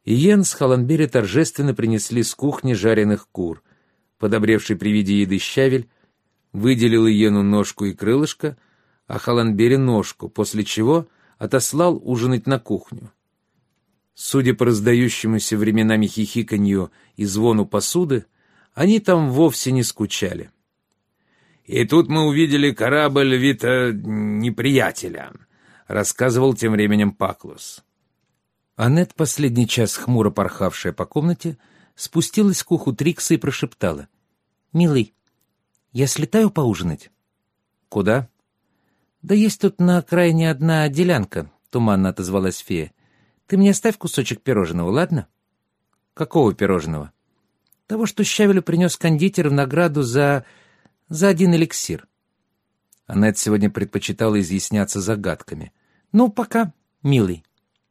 Иен с Халанбери торжественно принесли с кухни жареных кур. Подобревший при виде еды Щавель выделил Иену ножку и крылышко, а Халанбери ножку, после чего отослал ужинать на кухню. Судя по раздающемуся временами хихиканью и звону посуды, они там вовсе не скучали. «И тут мы увидели корабль Вита неприятеля», — рассказывал тем временем Паклус. Аннет, последний час хмуро порхавшая по комнате, спустилась к уху Трикса и прошептала: «Милый, я слетаю поужинать». «Куда?» «Да есть тут на окраине одна делянка», — туманно отозвалась фея. «Ты мне оставь кусочек пирожного, ладно?» «Какого пирожного?» «Того, что Щавелю принес кондитер в награду за один эликсир». Аннет сегодня предпочитала изъясняться загадками. «Ну, пока, милый».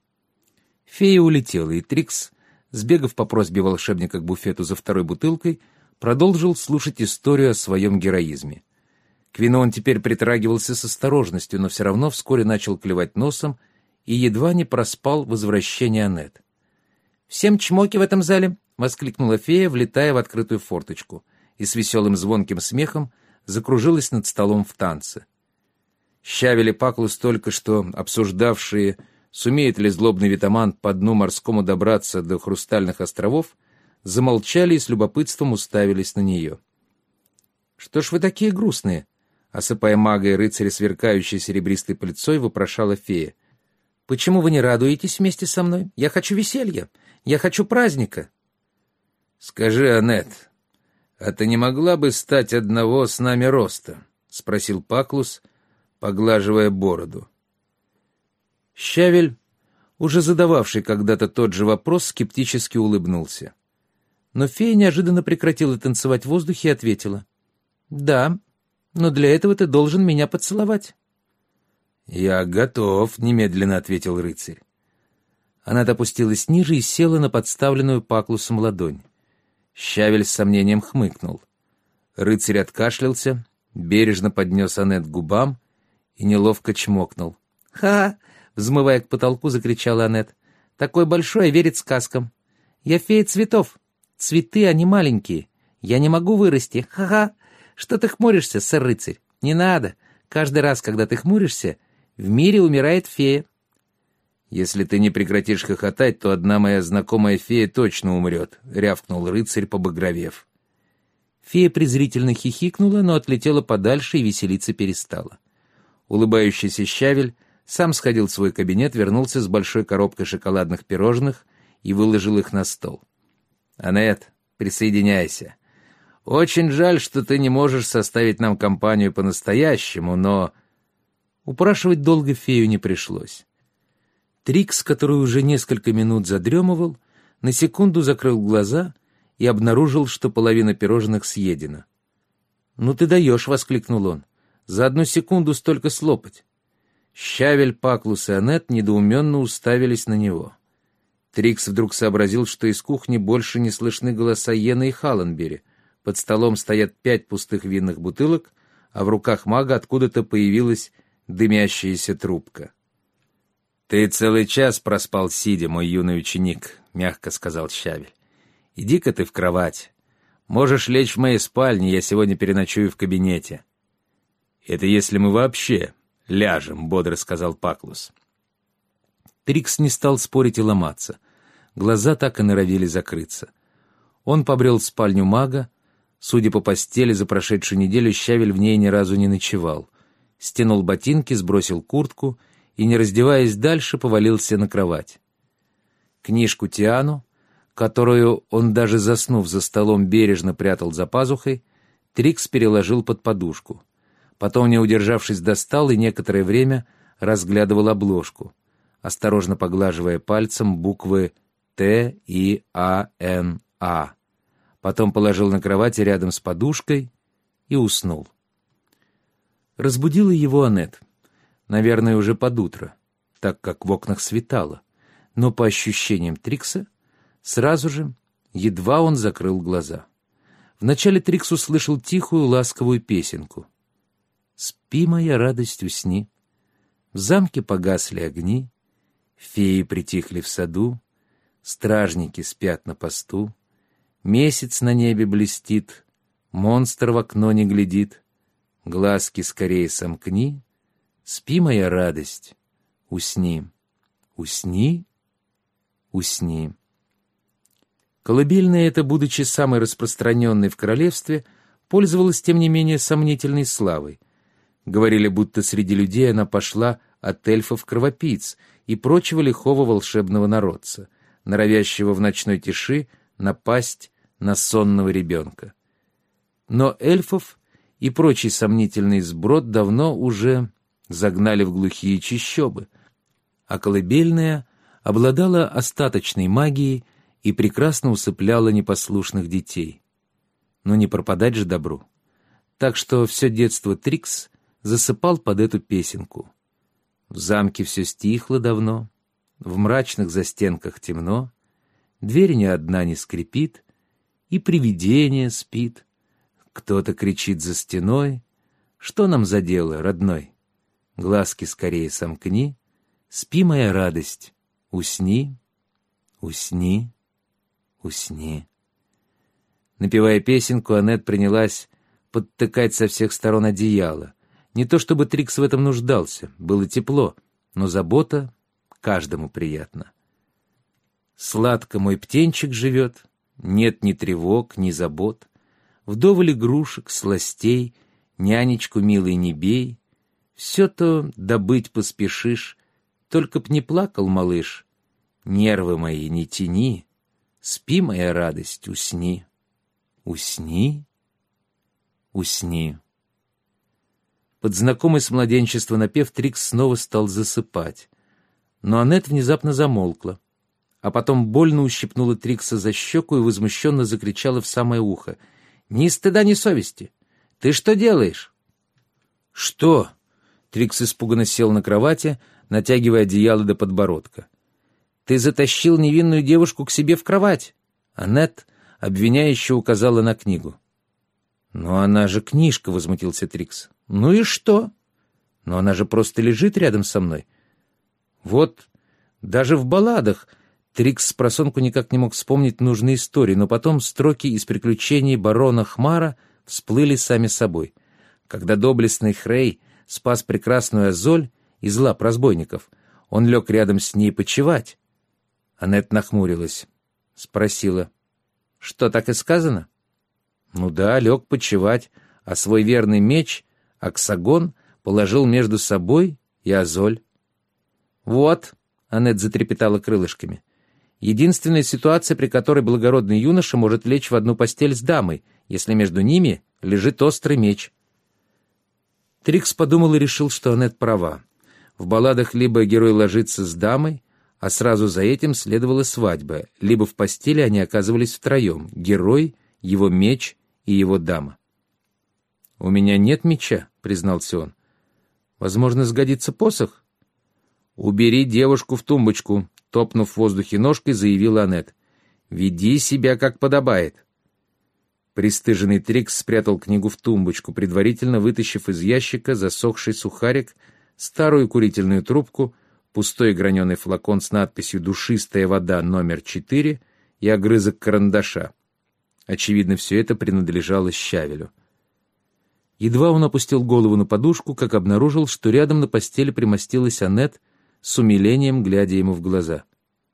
Фея улетела, и Трикс, сбегав по просьбе волшебника к буфету за второй бутылкой, продолжил слушать историю о своем героизме. К вину он теперь притрагивался с осторожностью, но все равно вскоре начал клевать носом и едва не проспал возвращение Аннет. «Всем чмоки в этом зале!» — воскликнула фея, влетая в открытую форточку, и с веселым звонким смехом закружилась над столом в танце. Щавель и Паклус, только что обсуждавшие, сумеет ли злобный витаман по дну морскому добраться до Хрустальных островов, замолчали и с любопытством уставились на нее. «Что ж вы такие грустные?» — осыпая мага и рыцаря сверкающей серебристой пыльцой, вопрошала фея. «Почему вы не радуетесь вместе со мной? Я хочу веселья, я хочу праздника». «Скажи, Аннет, а ты не могла бы стать одного с нами роста?» — спросил Паклус, поглаживая бороду. Щавель, уже задававший когда-то тот же вопрос, скептически улыбнулся. Но фея неожиданно прекратила танцевать в воздухе и ответила: «Да, но для этого ты должен меня поцеловать». «Я готов», — немедленно ответил рыцарь. Она опустилась ниже и села на подставленную Паклусом ладонь. Щавель с сомнением хмыкнул. Рыцарь откашлялся, бережно поднес Аннет к губам и неловко чмокнул. «Ха!» — взмывая к потолку, закричала Аннет. «Такой большой, а верит сказкам. Я фея цветов. Цветы, они маленькие. Я не могу вырасти. Ха-ха! Что ты хмуришься, сэр-рыцарь? Не надо. Каждый раз, когда ты хмуришься, в мире умирает фея». «Если ты не прекратишь хохотать, то одна моя знакомая фея точно умрет», — рявкнул рыцарь, побагровев. Фея презрительно хихикнула, но отлетела подальше и веселиться перестала. Улыбающийся Щавель сам сходил в свой кабинет, вернулся с большой коробкой шоколадных пирожных и выложил их на стол. «Аннет, присоединяйся. Очень жаль, что ты не можешь составить нам компанию по-настоящему, но...» Упрашивать долго фею не пришлось. Трикс, который уже несколько минут задремывал, на секунду закрыл глаза и обнаружил, что половина пирожных съедена. «Ну ты даешь!» — воскликнул он. «За одну секунду столько слопать!» Щавель, Паклус и Аннет недоуменно уставились на него. Трикс вдруг сообразил, что из кухни больше не слышны голоса Йена и Халанбери. Под столом стоят 5 пустых винных бутылок, а в руках мага откуда-то появилась дымящаяся трубка. «Ты целый час проспал сидя, мой юный ученик», — мягко сказал Щавель. «Иди-ка ты в кровать. Можешь лечь в моей спальне, я сегодня переночую в кабинете». «Это если мы вообще ляжем», — бодро сказал Паклус. Трикс не стал спорить и ломаться. Глаза так и норовили закрыться. Он побрел в спальню мага. Судя по постели, за прошедшую неделю Щавель в ней ни разу не ночевал. Стянул ботинки, сбросил куртку и, не раздеваясь дальше, повалился на кровать. Книжку Тиану, которую он, даже заснув за столом, бережно прятал за пазухой, Трикс переложил под подушку. Потом, не удержавшись, достал и некоторое время разглядывал обложку, осторожно поглаживая пальцем буквы «Т» и «А-Н-А». Потом положил на кровати рядом с подушкой и уснул. Разбудила его Аннет. Наверное, уже под утро, так как в окнах светало. Но по ощущениям Трикса, сразу же, едва он закрыл глаза. Вначале Трикс услышал тихую ласковую песенку. «Спи, моя радость, усни». В замке погасли огни, феи притихли в саду, Стражники спят на посту, месяц на небе блестит, монстр в окно не глядит. Глазки скорее сомкни, спи, моя радость, усни, усни, усни. Колыбельная эта, будучи самой распространенной в королевстве, пользовалась, тем не менее, сомнительной славой. Говорили, будто среди людей она пошла от эльфов-кровопийц и прочего лихого волшебного народца, норовящего в ночной тиши напасть на сонного ребенка. Но эльфов и прочий сомнительный сброд давно уже загнали в глухие чащобы, а колыбельная обладала остаточной магией и прекрасно усыпляла непослушных детей. Но не пропадать же добру. Так что все детство Трикс засыпал под эту песенку. В замке все стихло давно, в мрачных застенках темно, дверь ни одна не скрипит, и привидение спит. Кто-то кричит за стеной: «Что нам за дело, родной? Глазки скорее сомкни, спи, моя радость, усни, усни, усни». Напевая песенку, Аннет принялась подтыкать со всех сторон одеяло. Не то чтобы Трикс в этом нуждался, было тепло, но забота каждому приятна. Сладко мой птенчик живет, нет ни тревог, ни забот. Вдоволь игрушек, сластей, нянечку милый не бей. Все-то добыть поспешишь, только б не плакал малыш. Нервы мои не тяни, спи, моя радость, усни. Усни, усни. Под знакомый с младенчества напев Трикс снова стал засыпать. Но Аннет внезапно замолкла, а потом больно ущипнула Трикса за щеку и возмущенно закричала в самое ухо: «Ни стыда, ни совести! Ты что делаешь?» «Что?» Трикс испуганно сел на кровати, натягивая одеяло до подбородка. «Ты затащил невинную девушку к себе в кровать!» Аннет обвиняюще указала на книгу. «Но она же книжка», — возмутился Трикс. «Ну и что? Но она же просто лежит рядом со мной. Вот даже в балладах...» Трикс спросонку никак не мог вспомнить нужные истории, но потом строки из приключений барона Хмара всплыли сами собой. Когда доблестный Хрей спас прекрасную Азоль из лап разбойников, он лег рядом с ней почевать. Аннет нахмурилась, спросила: «Что, так и сказано?» «Ну да, лег почевать, а свой верный меч, Аксагон, положил между собой и Азоль». «Вот», — Аннет затрепетала крылышками, — «единственная ситуация, при которой благородный юноша может лечь в одну постель с дамой, если между ними лежит острый меч». Трикс подумал и решил, что Аннет права. В балладах либо герой ложится с дамой, а сразу за этим следовала свадьба, либо в постели они оказывались втроем — герой, его меч и его дама. «У меня нет меча», — признался он. «Возможно, сгодится посох?» «Убери девушку в тумбочку», — топнув в воздухе ножкой, заявила Аннет. «Веди себя, как подобает». Пристыженный Трикс спрятал книгу в тумбочку, предварительно вытащив из ящика засохший сухарик, старую курительную трубку, пустой граненый флакон с надписью «Душистая вода номер 4» и огрызок карандаша. Очевидно, все это принадлежало Щавелю. Едва он опустил голову на подушку, как обнаружил, что рядом на постели примостилась Аннет, с умилением глядя ему в глаза.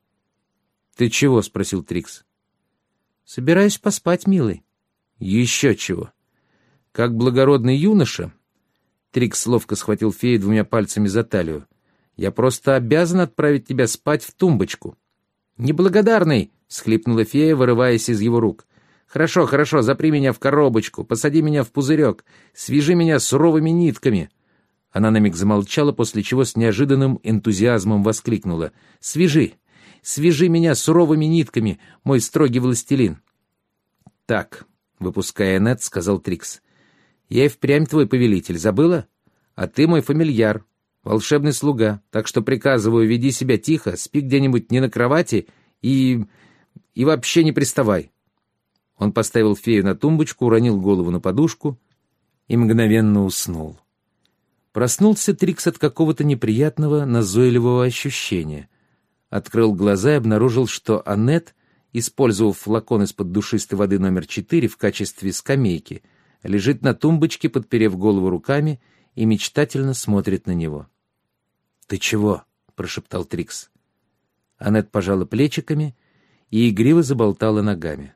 «Ты чего?» — спросил Трикс. «Собираюсь поспать, милый». «Еще чего?» Как благородный юноша, Трикс ловко схватил фею двумя пальцами за талию, «я просто обязан отправить тебя спать в тумбочку». «Неблагодарный!» — всхлипнула фея, вырываясь из его рук. «Хорошо, хорошо, запри меня в коробочку, посади меня в пузырек, свяжи меня суровыми нитками». Она на миг замолчала, после чего с неожиданным энтузиазмом воскликнула: «Свяжи! Свяжи меня суровыми нитками, мой строгий властелин!» «Так», — выпуская Аннет, сказал Трикс, — «я и впрямь твой повелитель, забыла? А ты мой фамильяр, волшебный слуга, так что приказываю, веди себя тихо, спи где-нибудь не на кровати и вообще не приставай». Он поставил фею на тумбочку, уронил голову на подушку и мгновенно уснул. Проснулся Трикс от какого-то неприятного, назойливого ощущения. открыл глаза и обнаружил, что Аннет, использовав флакон из-под душистой воды номер 4 в качестве скамейки, лежит на тумбочке, подперев голову руками, и мечтательно смотрит на него. «Ты чего?» — прошептал Трикс. Аннет пожала плечиками и игриво заболтала ногами.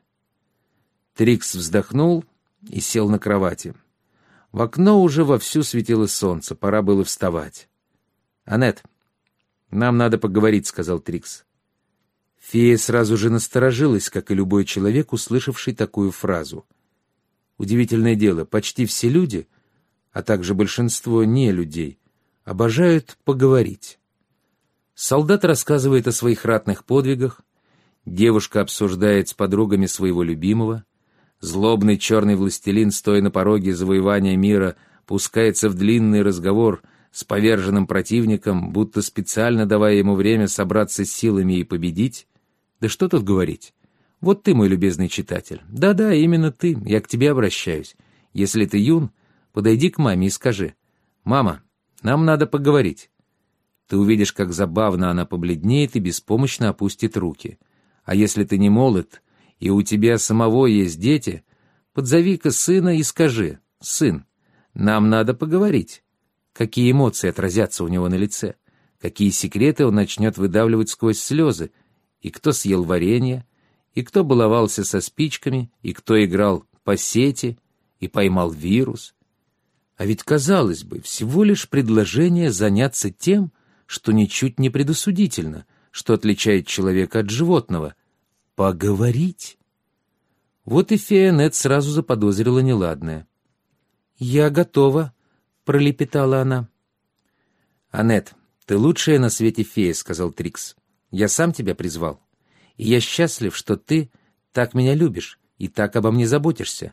Трикс вздохнул и сел на кровати. В окно уже вовсю светило солнце, пора было вставать. «Аннет, нам надо поговорить», — сказал Трикс. Фея сразу же насторожилась, как и любой человек, услышавший такую фразу. Удивительное дело, почти все люди, а также большинство нелюдей, обожают поговорить. Солдат рассказывает о своих ратных подвигах, девушка обсуждает с подругами своего любимого, злобный черный властелин, стоя на пороге завоевания мира, пускается в длинный разговор с поверженным противником, будто специально давая ему время собраться с силами и победить. Да что тут говорить? Вот ты, мой любезный читатель. Да-да, именно ты, я к тебе обращаюсь. Если ты юн, подойди к маме и скажи: «Мама, нам надо поговорить». Ты увидишь, как забавно она побледнеет и беспомощно опустит руки. А если ты не молод, и у тебя самого есть дети, подзови-ка сына и скажи: «Сын, нам надо поговорить». Какие эмоции отразятся у него на лице, какие секреты он начнет выдавливать сквозь слезы, и кто съел варенье, и кто баловался со спичками, и кто играл по сети и поймал вирус. А ведь, казалось бы, всего лишь предложение заняться тем, что ничуть не предосудительно, что отличает человека от животного. Поговорить. Вот и фея Аннет сразу заподозрила неладное. «Я готова», — пролепетала она. «Аннет, ты лучшая на свете фея», — сказал Трикс. «Я сам тебя призвал, и я счастлив, что ты так меня любишь и так обо мне заботишься».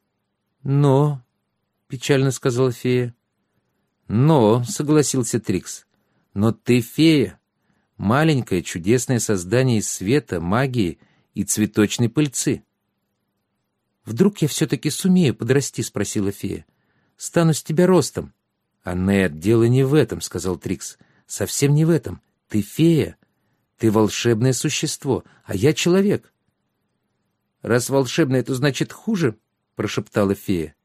«Но», — печально сказала фея. «Но», — согласился Трикс, — «но ты фея, маленькое чудесное создание из света, магии и цветочной пыльцы». «Вдруг я все-таки сумею подрасти?» — спросила фея. «Стану с тебя ростом». «Аннет, дело не в этом», — сказал Трикс. «Совсем не в этом. Ты фея. Ты волшебное существо, а я человек». «Раз волшебное, то значит хуже?» — прошептала фея.